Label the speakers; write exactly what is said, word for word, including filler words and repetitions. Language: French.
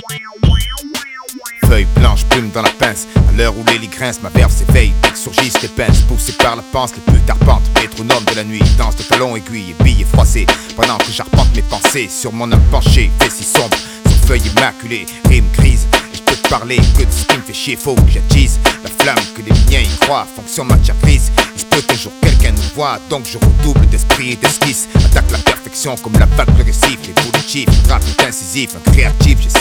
Speaker 1: Feuille blanche, plume dans la pince. À l'heure où les lits grincent, ma verve s'éveille. Dès que surgissent les pinces, poussées par la panse, les plus tarpantes, métronome de la nuit. Danse de talons aiguilles et billes froissées. Pendant que j'arpente mes pensées sur mon âme penchée, fait si sombre, sur feuille immaculée, rime grise. Et je peux te parler que de ce qui me fait chier, faut que j'attise la flamme que les miens y croient, fonction matière grise. Il se peut qu'un jour quelqu'un nous voit, donc je redouble d'esprit et d'esquisse. Attaque la perfection comme la vague progressive, les bouts de chiffres, rap est incisif, un créatif,